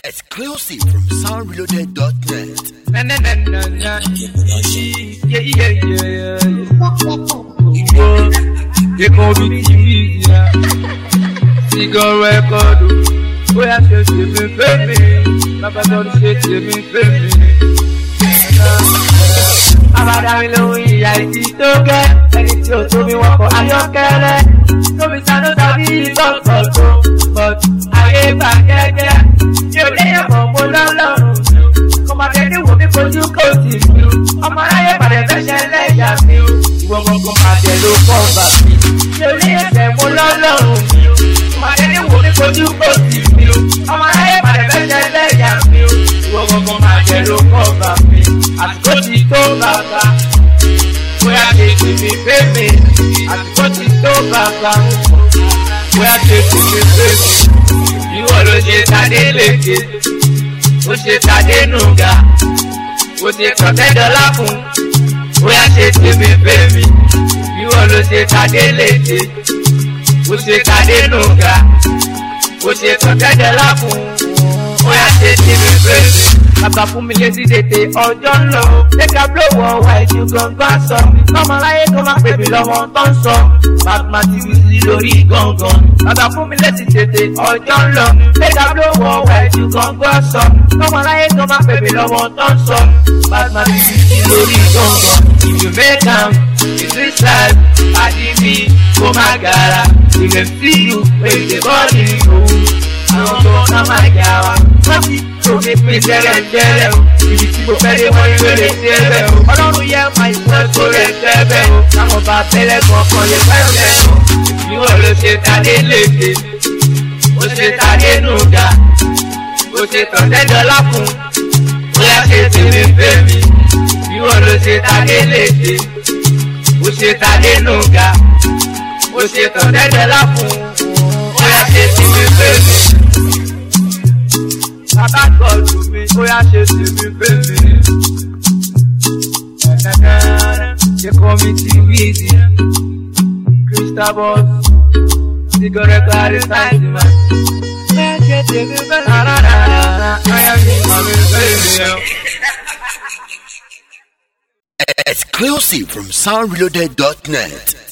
Exclusive from soundreloaded.net. They call me TV. Cigar record. Boy, I say to me, baby. Papa don't say to me, baby. Abada mi lohun ìyá ìdí tó gẹ́, ẹni tí ó tó mi wọ́n kọ́ ayọ́kẹ́lẹ́. Tóbi sánú tàbí ìtọ́kọ̀ tó, but ayé gbà gẹ́gẹ́. Yóò léyìn mọ̀ mo lọ́lọ́run. Kò máa tẹ́tí wò mí kojú kò tì mí. Ọmọ aráyé padà fẹ́ṣẹ̀ lẹ́yà mi o. Ìwọ gbọ̀ngàn máa tẹ̀ ló kọ́ bà mí. Yóò léyìn tẹ̀ mo lọ́lọ́run mi o. Kò máa tẹ́tí wò mí kojú kò tì mí o. Ọmọ aráyé padà fẹ́ṣẹ̀ lẹ́yà mi o. Ìwọ gbọ̀ngàn máa tẹ̀ ló kọ́ bà mí. Àsìkò ti tó bàbá, bóyá tètè mi fẹ́ mi. Àsìkò ti tó bàbá, bóyá tètè mi fẹ́ mi. Ìwọ ló ṣe tadé léke, ó ṣe tadé nùgà, ó ṣe tọ̀tẹ́ dọ́là fún, bóyá tètè mi fẹ́ mi. Ìwọ ló ṣe tadé léke, ó ṣe tadé nùgà, ó ṣe tọ̀tẹ́ dọ́là fún, bóyá tètè mi fẹ́ mi. Bàbá fún mi létí tètè ọjọ́ ń lọ. Lẹ́ka blówó wá ìjú gangan sọ. Lọ́mọ láyé tó máa pè mí lọ́wọ́ tó ń sọ. Bàbá ti fi sí lórí gangan. Bàbá fún mi létí tètè ọjọ́ ń lọ. Lẹ́ka blówó wá ìjú gangan sọ. Lọ́mọ láyé tó máa pè mí lọ́wọ́ tó ń sọ. Bàbá ti fi sí lórí gangan. If you make am, in this life, pàdé mi kó má gara. We can see you when the body move. Àwọn tó ká máa yà wá. Òkè pín jẹ́rẹ̀ o, ibi tí mo fẹ́ dé wọ́n yóò lè ṣe bẹ́ẹ̀ o. Ọlọ́run yẹ máa ìfẹ́ tó lè ṣe bẹ́ẹ̀ o. Táwọn bá tẹ́lẹ̀ kankan lè fẹ́ bẹ́ẹ̀ o. Ìwọ ló ṣe tadé léke, ó ṣe tadé nùgà, ó ṣe tọ̀tẹ́ dọ́là fún, bóyá ṣe tèmi fẹ́ mi. Ìwọ ló ṣe tadé léke, ó ṣe tadé nùgà, ó ṣe tọ̀tẹ́ dọ́là fún, bóyá ṣe tèmi fẹ́ mi. Bàbá tọ́jú mi, bóyá ṣe tèmi fẹ́ mi. Ṣé kọ́ mi ti wíìdì? Crystal Boss, Cigarette Clary Sáìdì máa. Ṣé tèmi fẹ́ rárá? Ayá mi máa mi fẹ́ mi. Exclusive from soundreloaded.net.